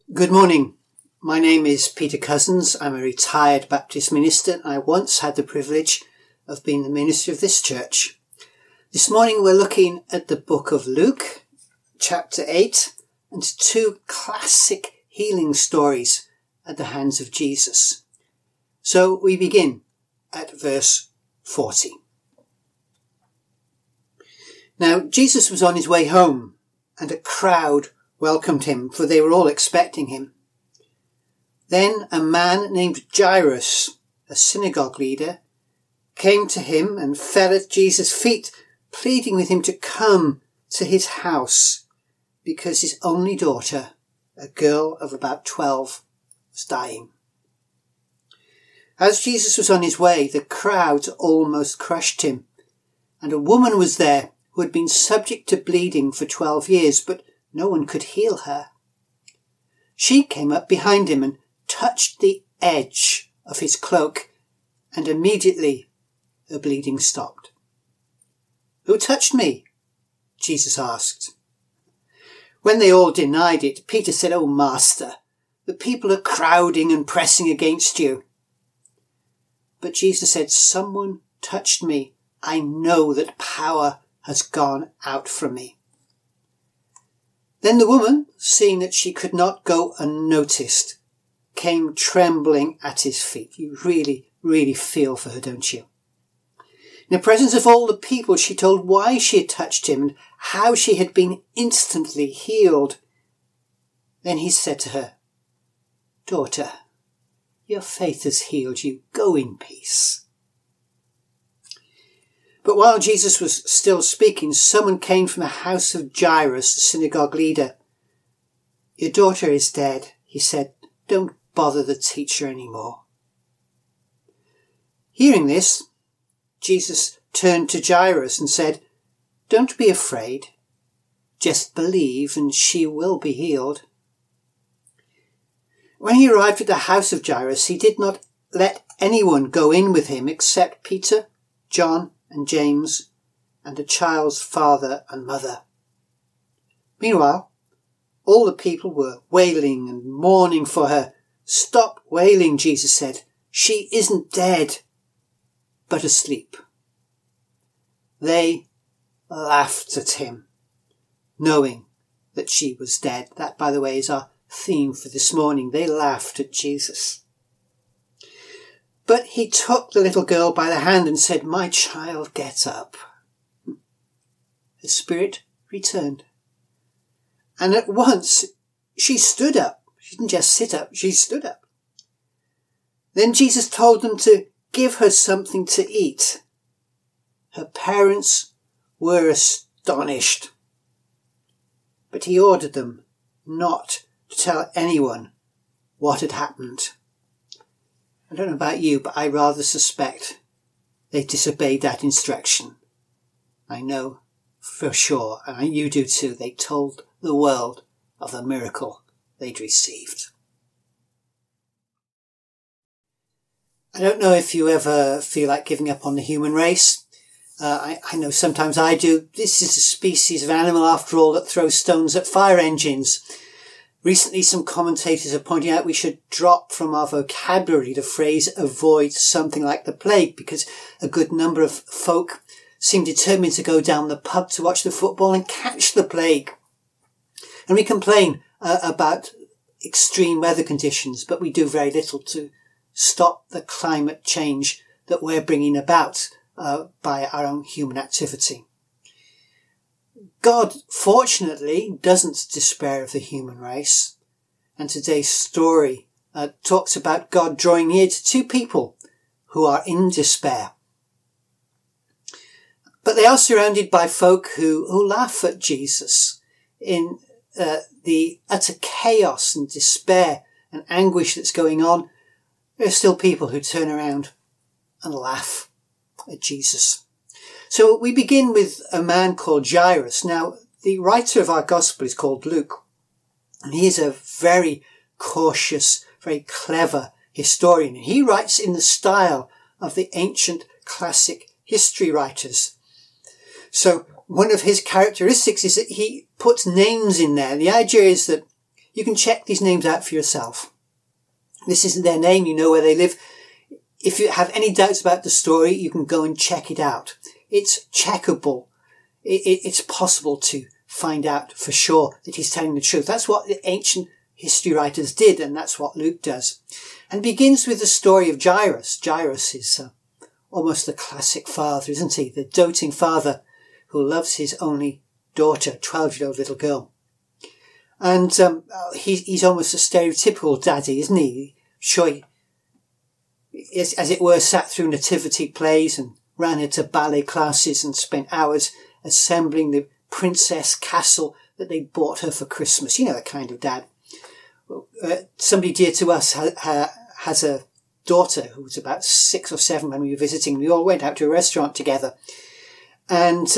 Good morning. My name is Peter Cousins. I'm a retired Baptist minister, and I once had the privilege of being the minister of this church. This morning we're looking at the book of Luke, chapter 8, and two classic healing stories at the hands of Jesus. So we begin at verse 40. Now Jesus was on his way home, and a crowd welcomed him, for they were all expecting him. Then a man named Jairus, a synagogue leader, came to him and fell at Jesus' feet, pleading with him to come to his house, because his only daughter, a girl of about 12, was dying. As Jesus was on his way, the crowd almost crushed him, and a woman was there who had been subject to bleeding for 12 years, but no one could heal her. She came up behind him and touched the edge of his cloak, and immediately her bleeding stopped. "Who touched me?" Jesus asked. When they all denied it, Peter said, "Oh, Master, the people are crowding and pressing against you." But Jesus said, "Someone touched me. I know that power has gone out from me." Then the woman, seeing that she could not go unnoticed, came trembling at his feet. You really feel for her, don't you? In the presence of all the people, she told why she had touched him and how she had been instantly healed. Then he said to her, "Daughter, your faith has healed you. Go in peace." But while Jesus was still speaking, someone came from the house of Jairus, the synagogue leader. "Your daughter is dead," he said. "Don't bother the teacher anymore." Hearing this, Jesus turned to Jairus and said, "Don't be afraid. Just believe and she will be healed." When he arrived at the house of Jairus, he did not let anyone go in with him except Peter, John, and James, and the child's father and mother. Meanwhile, all the people were wailing and mourning for her. "Stop wailing," Jesus said. "She isn't dead, but asleep." They laughed at him, knowing that she was dead. That, by the way, is our theme for this morning. They laughed at Jesus. But he took the little girl by the hand and said, "My child, get up." Her spirit returned. And at once she stood up. She didn't just sit up, she stood up. Then Jesus told them to give her something to eat. Her parents were astonished. But he ordered them not to tell anyone what had happened. I don't know about you, but I rather suspect they disobeyed that instruction. I know for sure, and you do too, they told the world of the miracle they'd received. I don't know if you ever feel like giving up on the human race. I know sometimes I do. This is a species of animal, after all, that throws stones at fire engines. Recently, some commentators are pointing out we should drop from our vocabulary the phrase "avoid something like the plague," because a good number of folk seem determined to go down the pub to watch the football and catch the plague. And we complain about extreme weather conditions, but we do very little to stop the climate change that we're bringing about by our own human activity. God, fortunately, doesn't despair of the human race. And today's story talks about God drawing near to two people who are in despair. But they are surrounded by folk who laugh at Jesus in the utter chaos and despair and anguish that's going on. There are still people who turn around and laugh at Jesus. So we begin with a man called Jairus. Now, the writer of our gospel is called Luke, and he is a very cautious, very clever historian. And he writes in the style of the ancient classic history writers. So one of his characteristics is that he puts names in there. The idea is that You can check these names out for yourself. This isn't their name. You know where they live. If you have any doubts about the story, you can go and check it out. It's checkable. It's possible to find out for sure that he's telling the truth. That's what the ancient history writers did, and that's what Luke does. And begins with the story of Jairus. Jairus is almost the classic father, isn't he? The doting father who loves his only daughter, 12-year-old little girl. And he's almost a stereotypical daddy, isn't he? Sure, he, as it were, sat through nativity plays and ran her to ballet classes and spent hours assembling the princess castle that they bought her for Christmas. You know, that kind of dad. Somebody dear to us has a daughter who was about 6 or 7 when we were visiting. We all went out to a restaurant together, and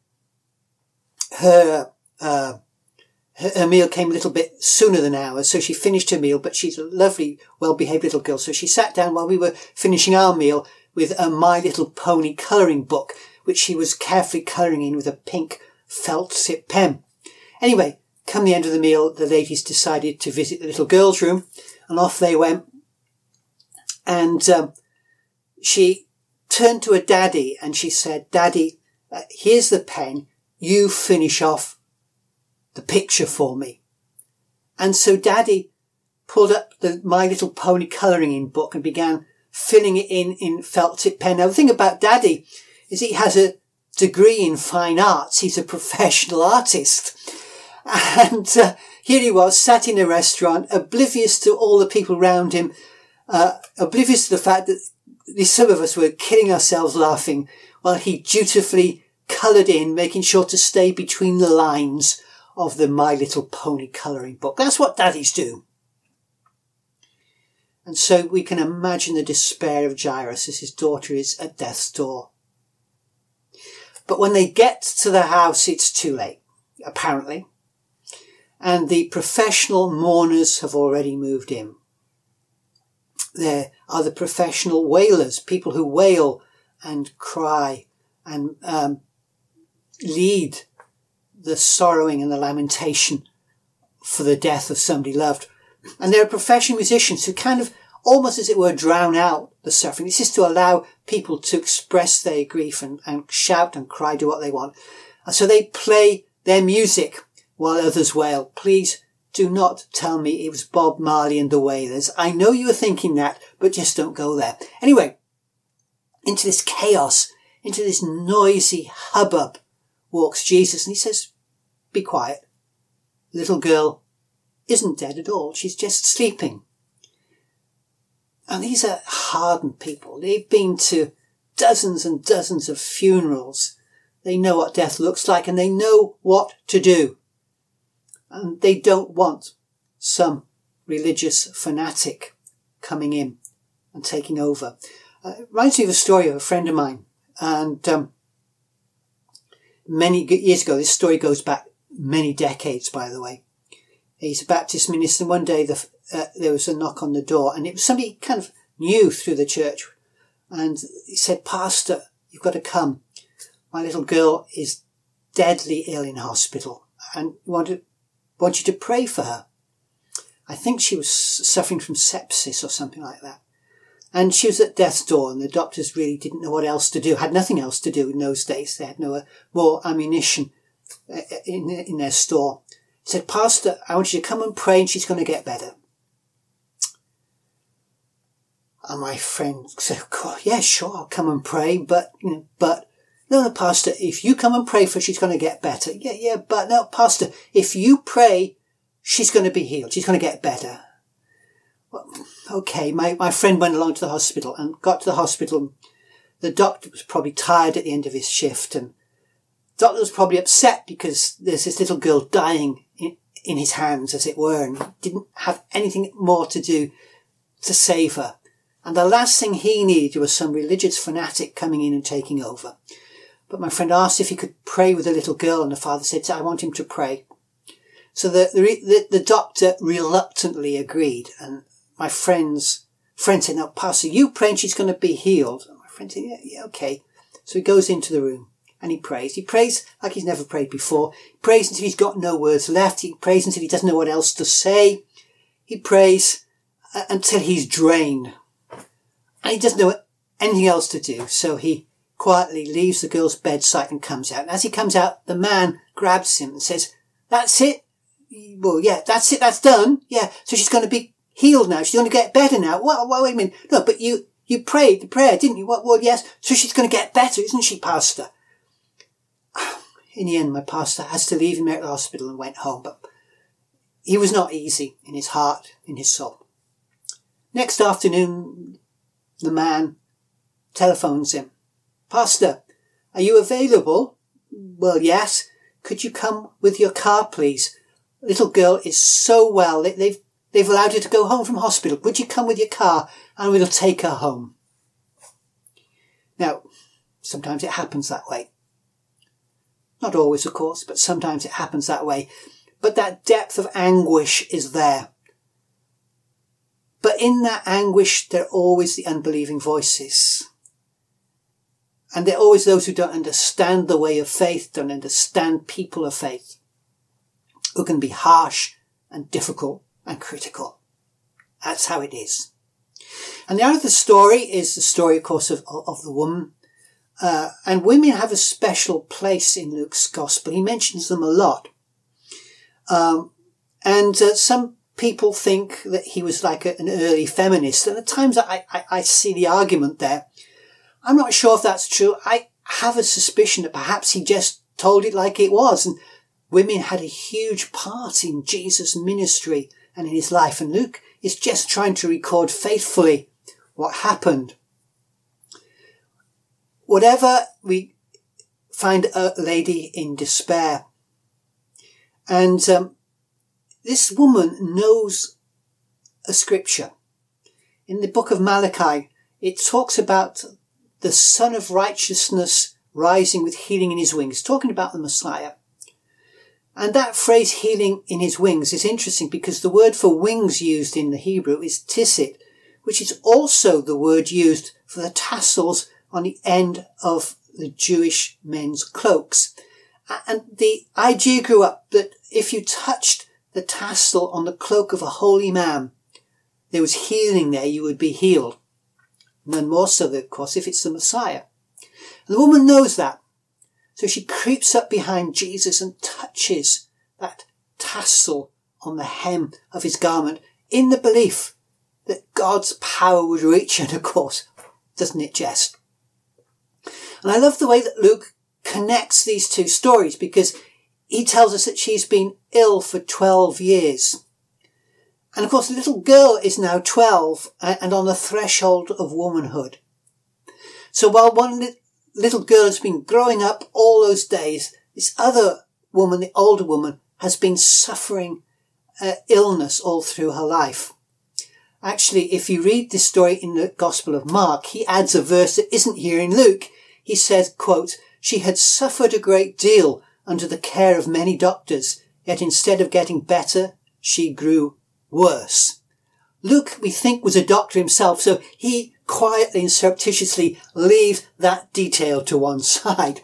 her meal came a little bit sooner than ours, so she finished her meal, but she's a lovely, well-behaved little girl. So she sat down while we were finishing our meal with a My Little Pony colouring book, which she was carefully colouring in with a pink felt tip pen. Anyway, come the end of the meal, the ladies decided to visit the little girl's room, and off they went. And she turned to her daddy and she said, "Daddy, here's the pen. You finish off the picture for me." And so Daddy pulled up the My Little Pony colouring in book and began filling it in felt tip pen. Now, the thing about Daddy is he has a degree in fine arts. He's a professional artist. And here he was, sat in a restaurant, oblivious to all the people around him, oblivious to the fact that some of us were killing ourselves laughing while he dutifully coloured in, making sure to stay between the lines of the My Little Pony colouring book. That's what daddies do. And so we can imagine the despair of Jairus as his daughter is at death's door. But when they get to the house, it's too late, apparently. And the professional mourners have already moved in. There are the professional wailers, people who wail and cry and lead the sorrowing and the lamentation for the death of somebody loved. And there are professional musicians who kind of almost, as it were, drown out the suffering. This is to allow people to express their grief and shout and cry, do what they want. And so they play their music while others wail. Please do not tell me it was Bob Marley and the Wailers. I know you were thinking that, but just don't go there. Anyway, into this chaos, into this noisy hubbub walks Jesus, and he says, "Be quiet. The little girl isn't dead at all. She's just sleeping." And these are hardened people. They've been to dozens and dozens of funerals. They know what death looks like, and they know what to do. And they don't want some religious fanatic coming in and taking over. It reminds me of a story of a friend of mine. And many years ago, this story goes back many decades, by the way. He's a Baptist minister, and one day there was a knock on the door, and it was somebody kind of new through the church. And he said, "Pastor, you've got to come. My little girl is deadly ill in hospital, and want you to pray for her." I think she was suffering from sepsis or something like that. And she was at death's door, and the doctors really didn't know what else to do, had nothing else to do in those days. They had no more ammunition in their store. He said, "Pastor, I want you to come and pray, and she's going to get better." And my friend said, "Yeah, sure, I'll come and pray, but no, Pastor, if you come and pray for her, she's going to get better." Yeah, but no, Pastor, if you pray, she's going to be healed. She's going to get better." Well, okay, my friend went along to the hospital and got to the hospital. The doctor was probably tired at the end of his shift, and the doctor was probably upset because there's this little girl dying in his hands, as it were, and he didn't have anything more to do to save her. And the last thing he needed was some religious fanatic coming in and taking over. But my friend asked if he could pray with the little girl, and the father said, "I want him to pray." So the doctor reluctantly agreed, and my friend said, "Now, Pastor, you pray and she's going to be healed." And my friend said, yeah, okay. So he goes into the room, and he prays. He prays like he's never prayed before. He prays until he's got no words left. He prays until he doesn't know what else to say. He prays until he's drained. And he doesn't know anything else to do. So he quietly leaves the girl's bedside and comes out. And as he comes out, the man grabs him and says, "That's it? Well, yeah, that's it. That's done. Yeah. So she's going to be healed now. She's going to get better now." Well, wait a minute. No, but you prayed the prayer, didn't you? Well, yes. So she's going to get better, isn't she, Pastor? In the end, my pastor has to leave him at the hospital and went home. But he was not easy in his heart, in his soul. Next afternoon, the man telephones him. "Pastor, are you available?" "Well, yes." "Could you come with your car, please? Little girl is so well. They've allowed her to go home from hospital. Would you come with your car and we'll take her home?" Now, sometimes it happens that way. Not always, of course, but sometimes it happens that way. But that depth of anguish is there. But in that anguish, there are always the unbelieving voices. And there are always those who don't understand the way of faith, don't understand people of faith, who can be harsh and difficult and critical. That's how it is. And the other story is the story, of course, of the woman. And women have a special place in Luke's gospel. He mentions them a lot. Some people think that he was like an early feminist. And at times I see the argument there. I'm not sure if that's true. I have a suspicion that perhaps he just told it like it was. And women had a huge part in Jesus' ministry and in his life. And Luke is just trying to record faithfully what happened. Whatever, we find a lady in despair. And this woman knows a scripture. In the book of Malachi, it talks about the Son of Righteousness rising with healing in his wings, talking about the Messiah. And that phrase, healing in his wings, is interesting because the word for wings used in the Hebrew is tissit, which is also the word used for the tassels on the end of the Jewish men's cloaks. And the idea grew up that if you touched the tassel on the cloak of a holy man, there was healing there, you would be healed. None more so, of course, if it's the Messiah. And the woman knows that. So she creeps up behind Jesus and touches that tassel on the hem of his garment in the belief that God's power would reach. And of course, doesn't it just? And I love the way that Luke connects these two stories because he tells us that she's been ill for 12 years. And of course, the little girl is now 12 and on the threshold of womanhood. So while one little girl has been growing up all those days, this other woman, the older woman, has been suffering illness all through her life. Actually, if you read this story in the Gospel of Mark, he adds a verse that isn't here in Luke. He says, quote, "She had suffered a great deal under the care of many doctors, yet instead of getting better, she grew worse." Luke, we think, was a doctor himself, so he quietly and surreptitiously leaves that detail to one side.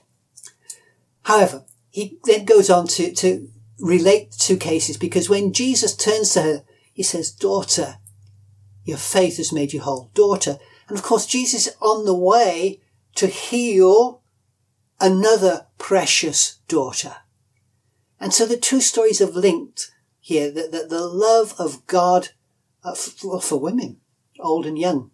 However, he then goes on to relate the two cases, because when Jesus turns to her, he says, "Daughter, your faith has made you whole." Daughter. And of course, Jesus is on the way to heal another precious daughter. And so the two stories have linked here, the love of God for women, old and young.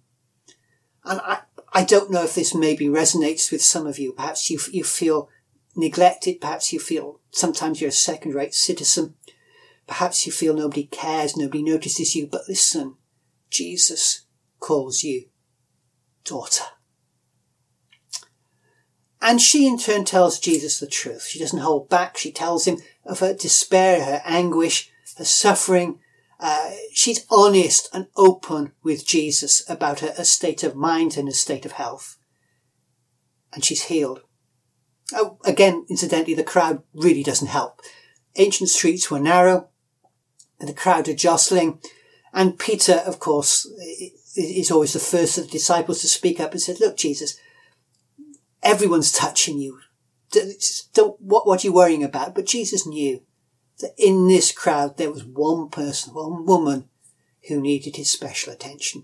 And I don't know if this maybe resonates with some of you. Perhaps you feel neglected. Perhaps you feel sometimes you're a second-rate citizen. Perhaps you feel nobody cares, nobody notices you. But listen, Jesus calls you daughter. And she in turn tells Jesus the truth. She doesn't hold back. She tells him of her despair, her anguish, her suffering. She's honest and open with Jesus about her state of mind and her state of health. And she's healed. Oh, again, incidentally, the crowd really doesn't help. Ancient streets were narrow and the crowd are jostling. And Peter, of course, is always the first of the disciples to speak up and said, "Look, Jesus, everyone's touching you. what are you worrying about? But Jesus knew that in this crowd there was one person, one woman who needed his special attention.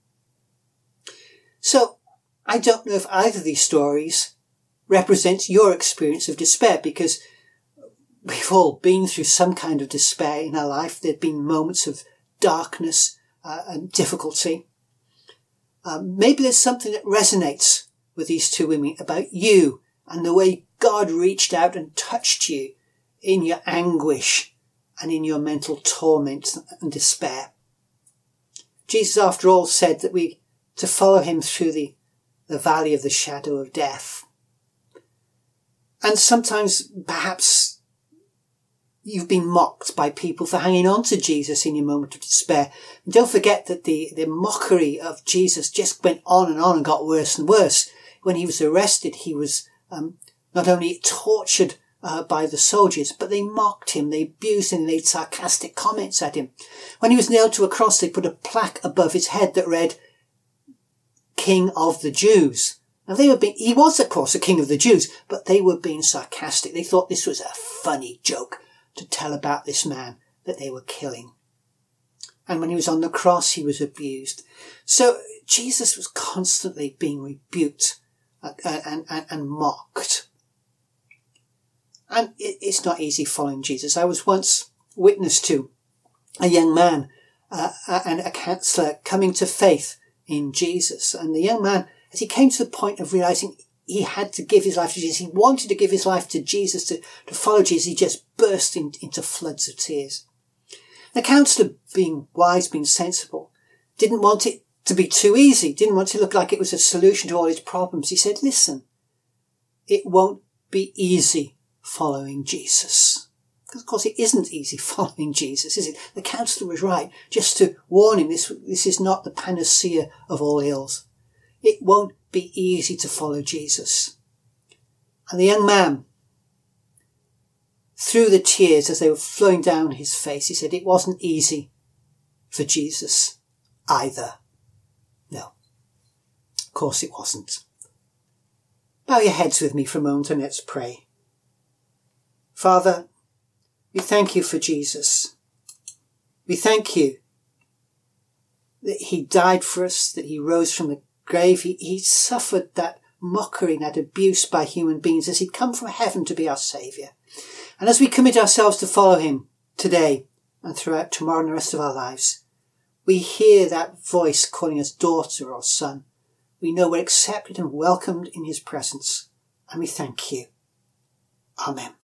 So I don't know if either of these stories represents your experience of despair, because we've all been through some kind of despair in our life. There have been moments of darkness and difficulty. Maybe there's something that resonates with these two women about you and the way God reached out and touched you in your anguish and in your mental torment and despair. Jesus, after all, said that we to follow him through the valley of the shadow of death. And sometimes perhaps you've been mocked by people for hanging on to Jesus in your moment of despair. And don't forget that the mockery of Jesus just went on and got worse and worse. When he was arrested, he was not only tortured by the soldiers, but they mocked him, they abused him, they made sarcastic comments at him. When he was nailed to a cross, they put a plaque above his head that read, King of the Jews. Now he was of course a king of the Jews, but they were being sarcastic. They thought this was a funny joke to tell about this man that they were killing. And when he was on the cross, he was abused. So Jesus was constantly being rebuked and mocked. And it's not easy following Jesus. I was once witness to a young man and a counsellor coming to faith in Jesus. And the young man, as he came to the point of realizing he had to give his life to Jesus, he wanted to give his life to Jesus, to follow Jesus, he just burst into floods of tears. The counsellor, being wise, being sensible, didn't want it to be too easy, didn't want to look like it was a solution to all his problems. He said, listen, it won't be easy following Jesus. Because of course it isn't easy following Jesus, is it? The counsellor was right, just to warn him, this is not the panacea of all ills. It won't be easy to follow Jesus. And the young man, through the tears as they were flowing down his face, he said it wasn't easy for Jesus either. No, of course it wasn't. Bow your heads with me for a moment and let's pray. Father, we thank you for Jesus. We thank you that he died for us, that he rose from the grave. He suffered that mockery, that abuse by human beings as he'd come from heaven to be our saviour. And as we commit ourselves to follow him today and throughout tomorrow and the rest of our lives, we hear that voice calling us daughter or son. We know we're accepted and welcomed in his presence, and we thank you. Amen.